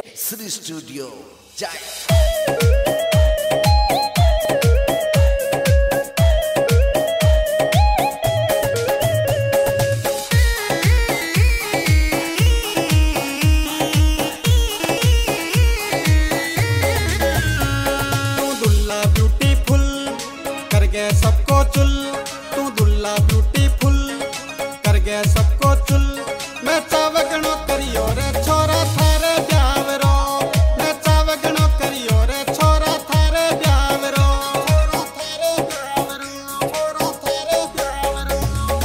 Sri Studio Jai. सबको चुल तू दुल्ला ब्यूटीफुल कर गया सबको चुल मैं चावगणो करियो रे छोरा थारे ब्यावरो मैं चावगणो करियो रे छोरा थारे ब्यावरो छोरा थारे ब्यावरो छोरा थारे ब्यावरो।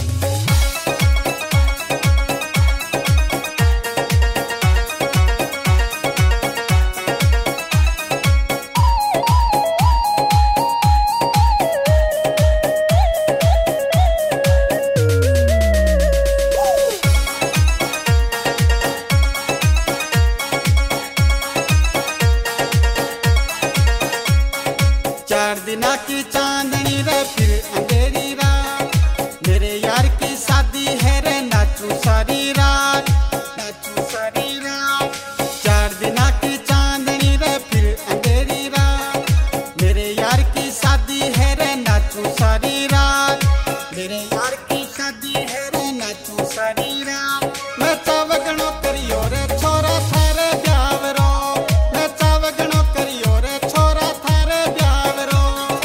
चार दिना की चांदनी रे फिर अंधेरी रात मेरे यार की शादी है रे नाचू सारी रात नाचू सारी रात। चार दिना की चांदनी रे फिर अंधेरी रात मेरे यार की शादी है रे नाचू सारी रात मेरे यार की शादी है रे नाचू सारी रात। मैं चावगणो करियो रे छोरा थारे ब्यावरो मैं चावगणो करियो रे छोरा थारे ब्यावरो।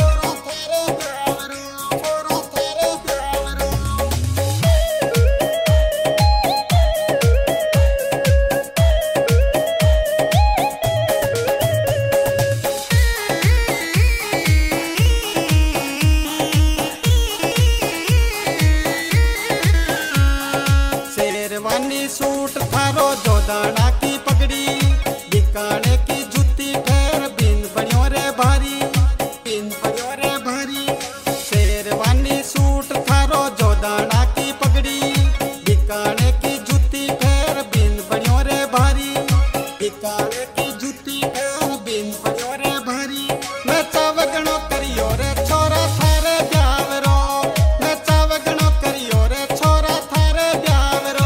शेरवानी सूट थारो जोदाना की पगड़ी बिकाने की जूती फेर बिन बनियो रे भारी बिन बनियो रे भारी। शेरवानी सूट थारो जोदाना की पगड़ी बिकाने की जूती फेर बिन बनियो रे भारी बिकाने की जूती फेर बिन बनियो रे भारी। मैं चावगणो करियो रे छोरा थारे ब्यावरो मैं चावगणो करियो रे छोरा थारे ब्यावरो।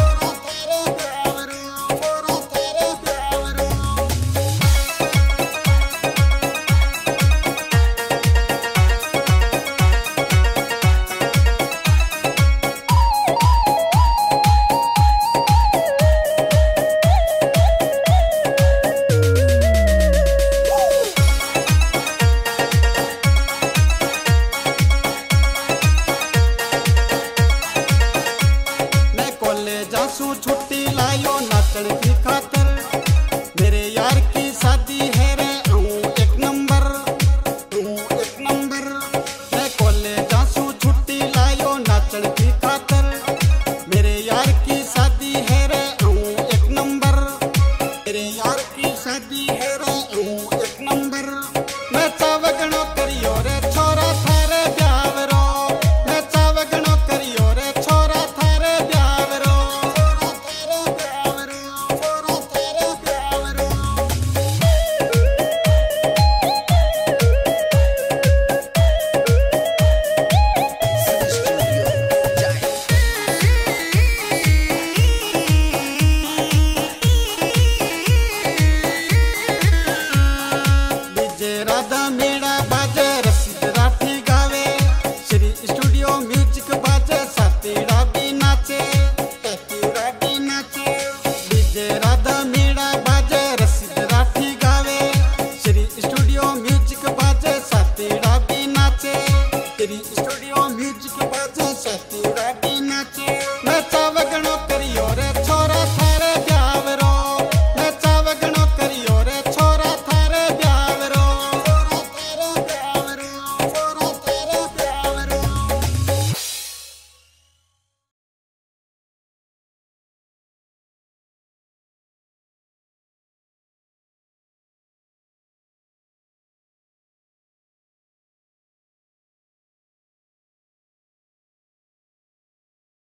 जासू छुट्टी लायो नाचड़ की खातर मेरे यार की शादी है रे एक नंबर एक नंबर। मैं कॉलेज जासू छुट्टी लायो नाचड़ की खातर मेरे यार की शादी है रे एक नंबर मेरे यार की शादी है रे एक नंबर। मैं चावगणो करियो रे छोरा थारे ब्यावरो मैं चावगणो करियो रे छोरा थारे ब्यावरो। राधा मेरा बाजे रसीद राठी गावे श्री स्टूडियो म्यूजिक बाजे सातीड़ा भी नाचे सातीड़ा भी नाचे। डीजे राधा मेरा बाजे रसीद राठी गावे श्री स्टूडियो म्यूजिक बाजे सातीड़ा भी नाचे श्री स्टूडियो म्यूजिक बाजे सातीड़ा भी नाचे। मैं चावगणो